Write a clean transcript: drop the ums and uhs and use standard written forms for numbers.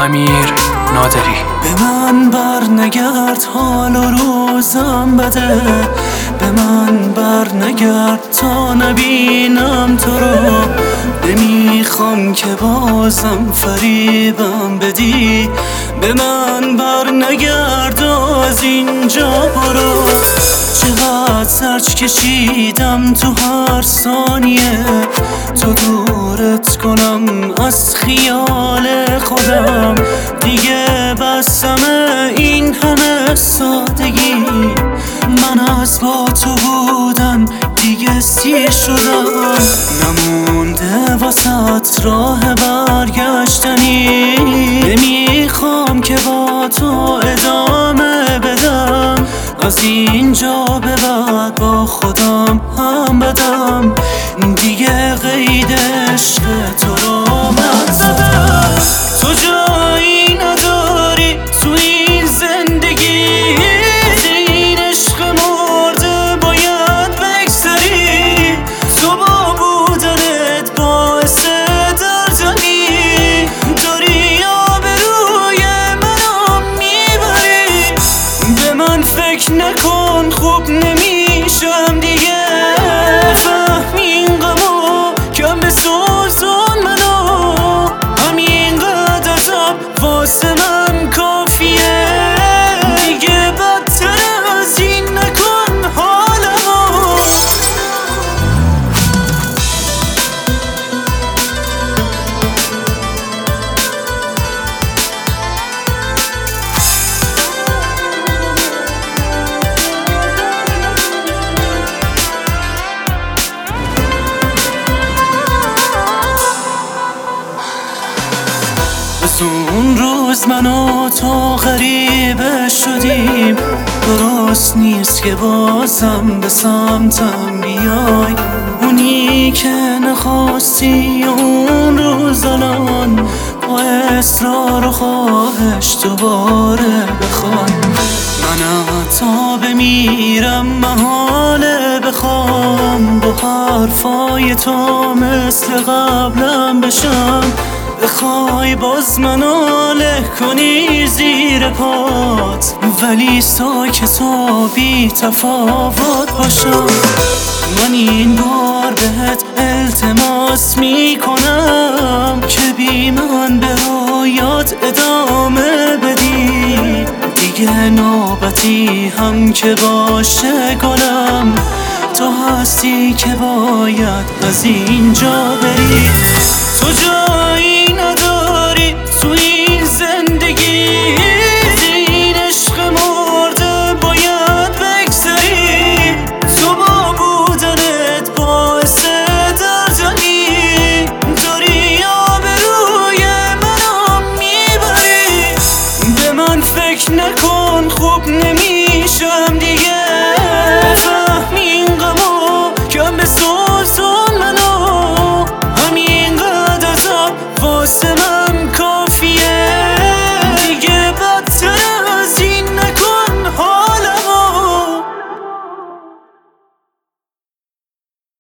امیر نادری. به من بر نگرد حال و روزم بده، به من بر نگرد تا نبینم تو رو. نمیخوام که بازم فریبم بدی، به من بر نگرد و از اینجا برو. چقدر سرچ کشیدم تو هر ثانیه تو دورت کنم از خیال خودم. دیگه بسمه این همه سادگی، من از با تو بودن دیگه سیر شدم. نمونده واسط راه برگشتنی، نمیخوام که با تو ادامه بدم. از اینجا به بعد با خودم هم بدم، دیگه قید عشق تو رو من زدم. تو جایی نداری تو این زندگی، از این عشق مرده باید بگذری. تو با بودنت باعث دردنی داری، آبروی منو میبری. به من فکر نکن خوب نمیشم دیگه، فهم این غمو کم بسوزون منو. همینقدر عذاب واسه من کافیه، دیگه بدتر از این نکن حالمو. اون روز من و تو غریبه شدیم، درست نیست که بازم به سمتم بیای. اونی که نخواستی اون روز الان با اصرار و خواهش دوباره بخوای. من تا بمیرم محاله بخوام با حرفای تو مثل قبلم بشم. بخوای باز منو له کنی زیر پات، ولی ساکت و بی تفاوت باشم. من این بار بهت التماس میکنم که بی من به رویات ادامه بدی. دیگه نوبتی هم که باشه گلم، تو هستی که باید از اینجا بری. تو